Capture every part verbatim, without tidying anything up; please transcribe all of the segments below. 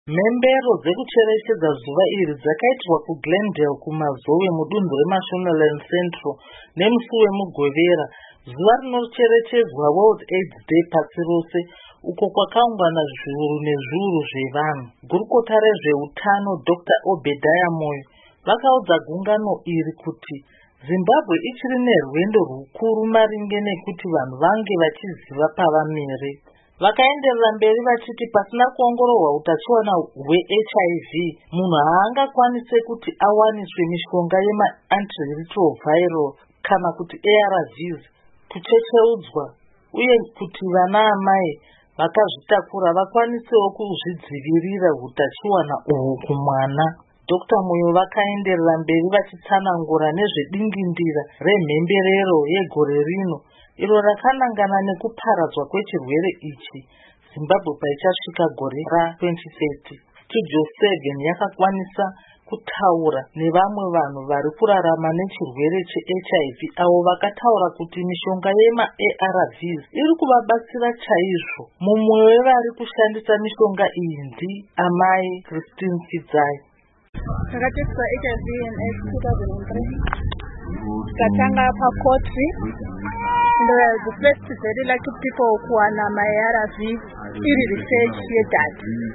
Mhembero dzekucherechedza zuva iri dzakaitirwa kuGlendale kumazowe mudunhu reMashonaland Central nemusi wemugovera, zuva rinocherechedzwa World AIDS Day pasi rose, uko kwakaungana zviuru nezviuru zvevanhu. Gurukota rezveutano Dr Obadiah Moyo vakaudza gungano iri kuti Zimbabwe ichiri nerwendo rukuru maringe nekuti vanhu vange vachiziva pavamire. Vakaenderera mberi vachiti pasina kuongororwa utachiona hwe-H I V, munhu haangakwanise kuti awaniswe mishonga yema-antiretroviral kana kuti A R Vs, kuchecheudzwa, uye kuti vana amai vakazvitakura vakwanisewo kuzvidzivirira hutachiona uhwu kumwana. Dr Moyo vakaenderera mberi vachitsanangura nezvedingindira remhemberero yegore rino iro rakanangana nekuparadzwa kwechirwere ichi Zimbabwe paichasvika gore ra-twenty thirty. Studio seven yakakwanisa kutaura nevamwe vanhu vari kurarama nechirwere che-H I V avo vakataura kuti mishonga yema-A R Vs iri kuvabatsira chaizvo. Mumwe wevari kushandisa mishonga iyi ndiamai Christine Fidzai. Takateswa H I V and AIDS two thousand three. Tikatanga pakotri. And we are the first very lucky people who are na my A R Vs iri research yedad.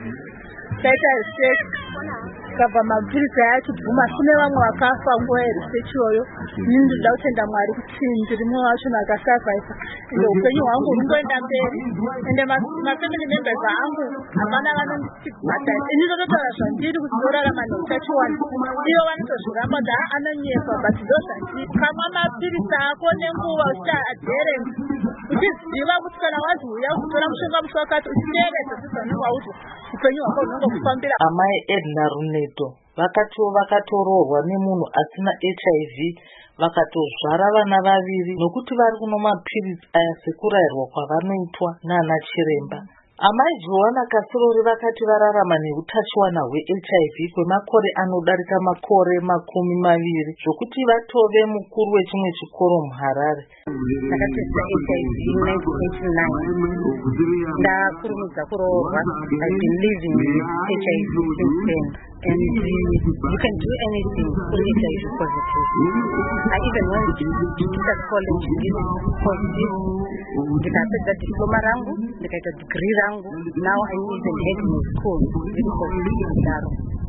Taita research kava mapirisi ayachibvuma sine vamwe vakafa nguva yeresearch iyoyo. Ini ndinoda kutenda Mwari kuti ndirimwe vacho vakasurvive ende upenyu hwangu hungoenda mberi. Ende mafamily members angu hapana vanondibata. Ini ndototaura zvandiri kuti ndorarama neutachiwana. Ivo vanotozviramba kuti anonyepa but ndozvandiri. Kamwa mapirisi ako nenguva uchiti adherence. Uchiziva kuti kana wazi uya kutora mushonga musi wakati uchitevedza zvaunenge wauti upenyu hwako hunenge kufambira. Amai Edna Runeto vakatiwo vakatororwa nemunhu asina H I V vakatozvara vana vaviri nokuti vari kuno mapirisi aya sekurayirwa kwavanoitwa nana chiremba. Amai Joanna Kasirori vakati vararama neutachiwana hwe-H I V kwemakore anodarika makore makumi maviri zvokuti vatove mukuru wechimwe chikoro muHarare. Takatesta H I V in nineteen eighty-nine. Ndakurumidza kuroorwa. I've been living with H I V since then. And you can do anything for H I V positive. I even went to Teachers College this positive. Ndikapedza diploma rangu, ndikaita degree rangu. Now I even head in school. Very positive.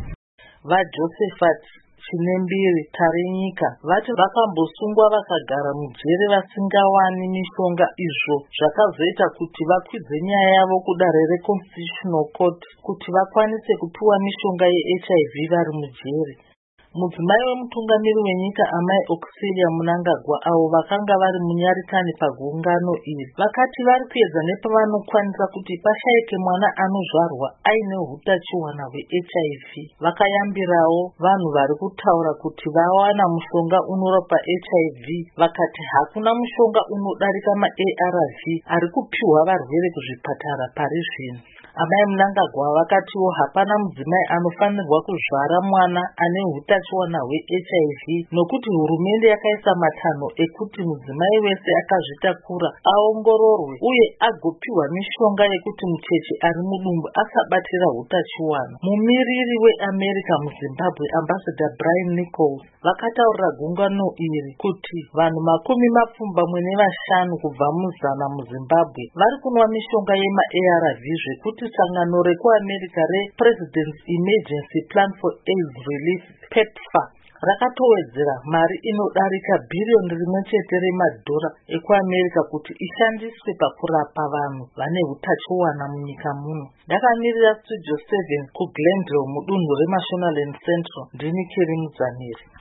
VaJosephat Chinembiri Tarenyika vati vakambosungwa vakagara mujere vasingawani mishonga, izvo zvakazoita kuti vakwidze nyaya yavo kudare reConstitutional Court kuti vakwanise kupiwa mishonga ye-H I V vari mujere. Mudzimai wemutungamiri wenyika Amai Auxilia Mnangagwa avo vakanga vari munyarikani pagungano iri vakati vari kuedza nepavanokwanisa kuti pashaike mwana anozvarwa aine hutachiwana hwe-H I V. Vakayambirawo vanhu vari kutaura kuti vawana mushonga unorapa H I V, vakati hakuna mushonga unodarika ma-A R V ari kupiwa varwere kuzvipatara pari zvino. Amai Mnangagwa vakatiwo hapana mudzimai anofanirwa kuzvara mwana ane hutachiwana hwe-H I V nokuti hurumende yakaisa matanho ekuti mudzimai wese akazvitakura aongororwe uye agopiwa mishonga yekuti mucheche ari mudumbu asabatira hutachiwana. Mumiriri weAmerica muZimbabwe Ambassador Brian Nichols vakataurira gungano iri kuti vanhu makumi mapfumbamwe nevashanu kubva muzana muZimbabwe vari kunwa mishonga yema-A R V zvekuti sangano rekuAmerica rePresident's Emergency Plan for AIDS Relief PEPFAR rakatowedzera mari inodarika bhiriyoni rimwe chete remadhora ekuAmerica kuti ishandiswe pakurapa vanhu vane hutachiwana munyika muno. Ndakamirira Studio seven kuGlendale mudunhu reMashonaland Central, ndini Keri Mudzamiri.